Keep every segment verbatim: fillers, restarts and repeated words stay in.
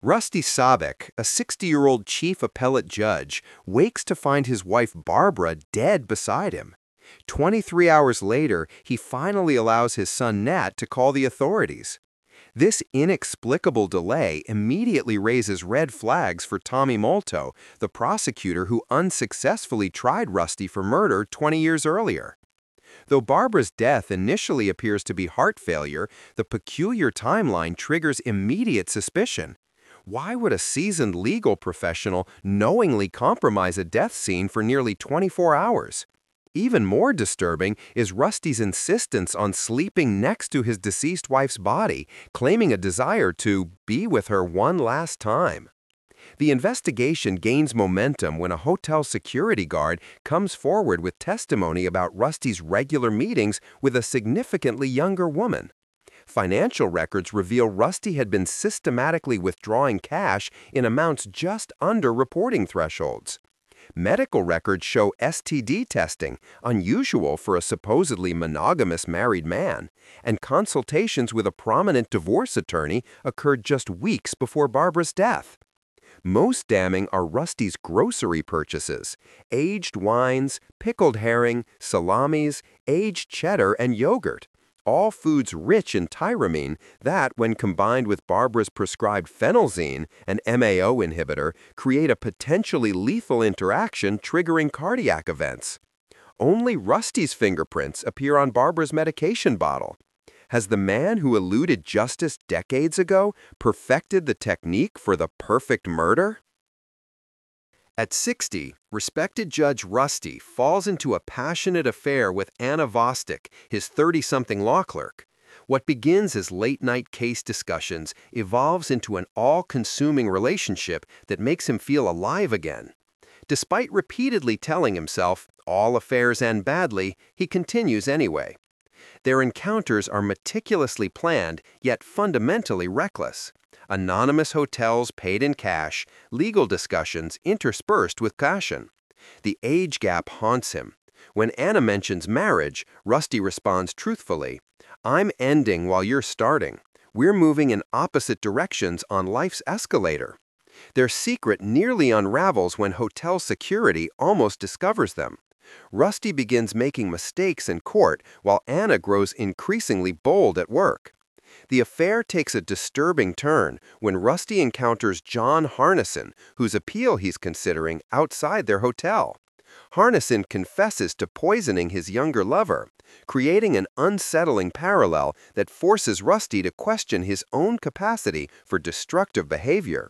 Rusty Sabek, a sixty-year-old chief appellate judge, wakes to find his wife Barbara dead beside him. twenty-three hours later, he finally allows his son Nat to call the authorities. This inexplicable delay immediately raises red flags for Tommy Molto, the prosecutor who unsuccessfully tried Rusty for murder twenty years earlier. Though Barbara's death initially appears to be heart failure, the peculiar timeline triggers immediate suspicion. Why would a seasoned legal professional knowingly compromise a death scene for nearly twenty-four hours? Even more disturbing is Rusty's insistence on sleeping next to his deceased wife's body, claiming a desire to be with her one last time. The investigation gains momentum when a hotel security guard comes forward with testimony about Rusty's regular meetings with a significantly younger woman. Financial records reveal Rusty had been systematically withdrawing cash in amounts just under reporting thresholds. Medical records show S T D testing, unusual for a supposedly monogamous married man, and consultations with a prominent divorce attorney occurred just weeks before Barbara's death. Most damning are Rusty's grocery purchases: aged wines, pickled herring, salamis, aged cheddar, and yogurt. All foods rich in tyramine that, when combined with Barbara's prescribed phenelzine, an M A O inhibitor, create a potentially lethal interaction triggering cardiac events. Only Rusty's fingerprints appear on Barbara's medication bottle. Has the man who eluded justice decades ago perfected the technique for the perfect murder? At sixty, respected Judge Rusty falls into a passionate affair with Anna Vostok, his thirty-something law clerk. What begins as late-night case discussions evolves into an all-consuming relationship that makes him feel alive again. Despite repeatedly telling himself, all affairs end badly, he continues anyway. Their encounters are meticulously planned, yet fundamentally reckless. Anonymous hotels paid in cash, legal discussions interspersed with caution. The age gap haunts him. When Anna mentions marriage, Rusty responds truthfully, "I'm ending while you're starting. We're moving in opposite directions on life's escalator." Their secret nearly unravels when hotel security almost discovers them. Rusty begins making mistakes in court while Anna grows increasingly bold at work. The affair takes a disturbing turn when Rusty encounters John Harnison, whose appeal he's considering outside their hotel. Harnison confesses to poisoning his younger lover, creating an unsettling parallel that forces Rusty to question his own capacity for destructive behavior.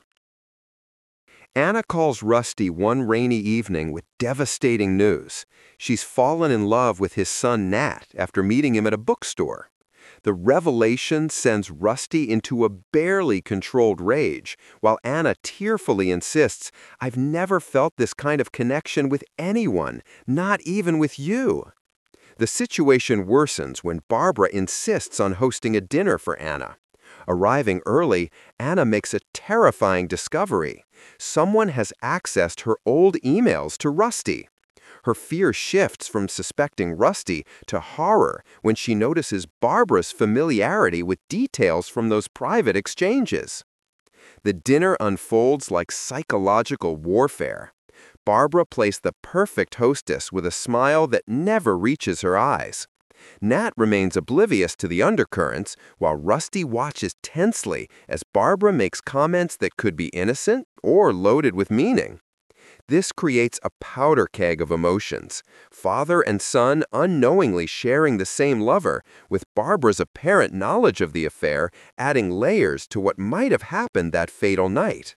Anna calls Rusty one rainy evening with devastating news. She's fallen in love with his son Nat after meeting him at a bookstore. The revelation sends Rusty into a barely controlled rage, while Anna tearfully insists, "I've never felt this kind of connection with anyone, not even with you." The situation worsens when Barbara insists on hosting a dinner for Anna. Arriving early, Anna makes a terrifying discovery. Someone has accessed her old emails to Rusty. Her fear shifts from suspecting Rusty to horror when she notices Barbara's familiarity with details from those private exchanges. The dinner unfolds like psychological warfare. Barbara plays the perfect hostess with a smile that never reaches her eyes. Nat remains oblivious to the undercurrents, while Rusty watches tensely as Barbara makes comments that could be innocent or loaded with meaning. This creates a powder keg of emotions, father and son unknowingly sharing the same lover, with Barbara's apparent knowledge of the affair adding layers to what might have happened that fatal night.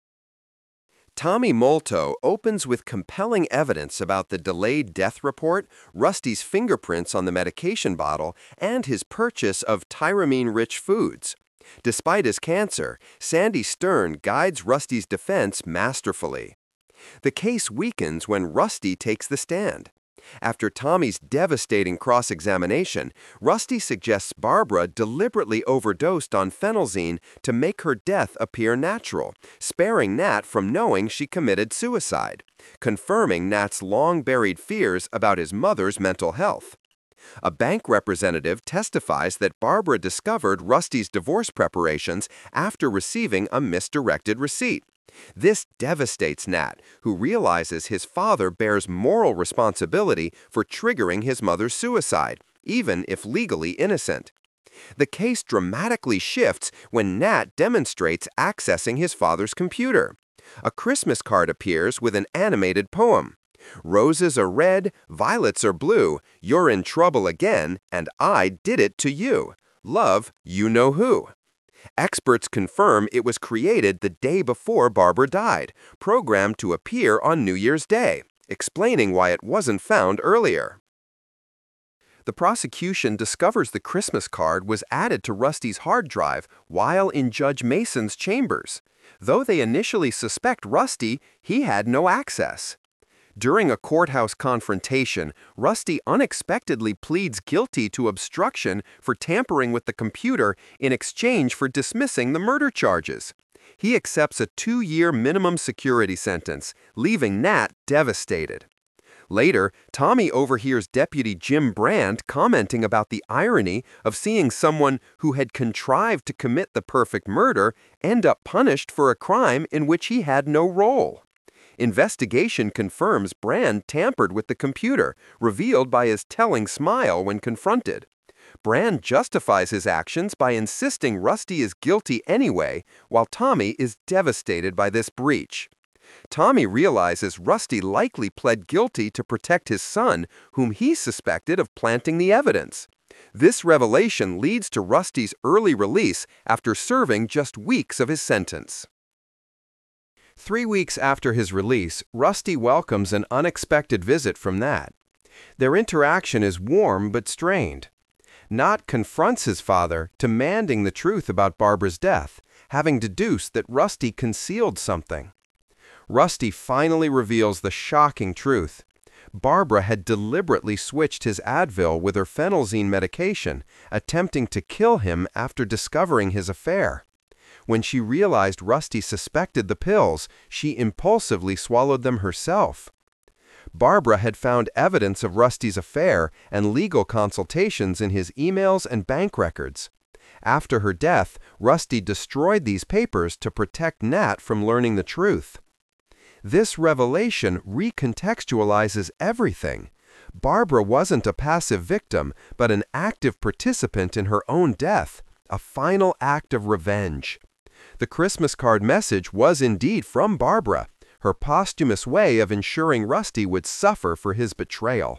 Tommy Molto opens with compelling evidence about the delayed death report, Rusty's fingerprints on the medication bottle, and his purchase of tyramine-rich foods. Despite his cancer, Sandy Stern guides Rusty's defense masterfully. The case weakens when Rusty takes the stand. After Tommy's devastating cross-examination, Rusty suggests Barbara deliberately overdosed on phenelzine to make her death appear natural, sparing Nat from knowing she committed suicide, confirming Nat's long-buried fears about his mother's mental health. A bank representative testifies that Barbara discovered Rusty's divorce preparations after receiving a misdirected receipt. This devastates Nat, who realizes his father bears moral responsibility for triggering his mother's suicide, even if legally innocent. The case dramatically shifts when Nat demonstrates accessing his father's computer. A Christmas card appears with an animated poem. Roses are red, violets are blue, you're in trouble again, and I did it to you. Love, you know who. Experts confirm it was created the day before Barbara died, programmed to appear on New Year's Day, explaining why it wasn't found earlier. The prosecution discovers the Christmas card was added to Rusty's hard drive while in Judge Mason's chambers. Though they initially suspect Rusty, he had no access. During a courthouse confrontation, Rusty unexpectedly pleads guilty to obstruction for tampering with the computer in exchange for dismissing the murder charges. He accepts a two-year minimum security sentence, leaving Nat devastated. Later, Tommy overhears Deputy Jim Brand commenting about the irony of seeing someone who had contrived to commit the perfect murder end up punished for a crime in which he had no role. Investigation confirms Brand tampered with the computer, revealed by his telling smile when confronted. Brand justifies his actions by insisting Rusty is guilty anyway, while Tommy is devastated by this breach. Tommy realizes Rusty likely pled guilty to protect his son, whom he suspected of planting the evidence. This revelation leads to Rusty's early release after serving just weeks of his sentence. Three weeks after his release, Rusty welcomes an unexpected visit from Nat. Their interaction is warm but strained. Nat confronts his father, demanding the truth about Barbara's death, having deduced that Rusty concealed something. Rusty finally reveals the shocking truth. Barbara had deliberately switched his Advil with her phenelzine medication, attempting to kill him after discovering his affair. When she realized Rusty suspected the pills, she impulsively swallowed them herself. Barbara had found evidence of Rusty's affair and legal consultations in his emails and bank records. After her death, Rusty destroyed these papers to protect Nat from learning the truth. This revelation recontextualizes everything. Barbara wasn't a passive victim, but an active participant in her own death, a final act of revenge. The Christmas card message was indeed from Barbara, her posthumous way of ensuring Rusty would suffer for his betrayal.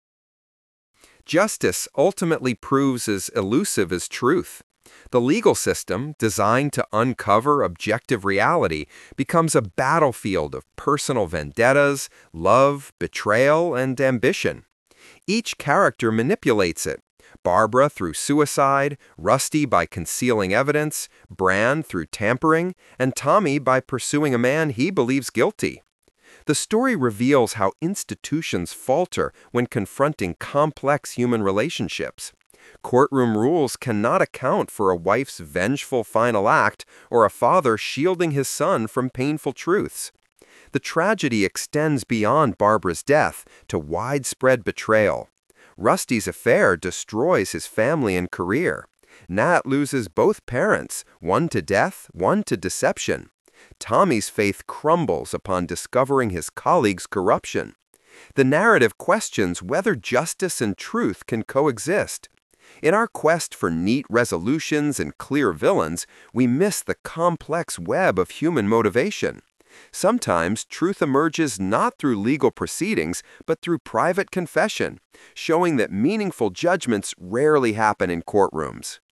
Justice ultimately proves as elusive as truth. The legal system, designed to uncover objective reality, becomes a battlefield of personal vendettas, love, betrayal, and ambition. Each character manipulates it. Barbara through suicide, Rusty by concealing evidence, Brand through tampering, and Tommy by pursuing a man he believes guilty. The story reveals how institutions falter when confronting complex human relationships. Courtroom rules cannot account for a wife's vengeful final act or a father shielding his son from painful truths. The tragedy extends beyond Barbara's death to widespread betrayal. Rusty's affair destroys his family and career. Nat loses both parents, one to death, one to deception. Tommy's faith crumbles upon discovering his colleague's corruption. The narrative questions whether justice and truth can coexist. In our quest for neat resolutions and clear villains, we miss the complex web of human motivation. Sometimes truth emerges not through legal proceedings, but through private confession, showing that meaningful judgments rarely happen in courtrooms.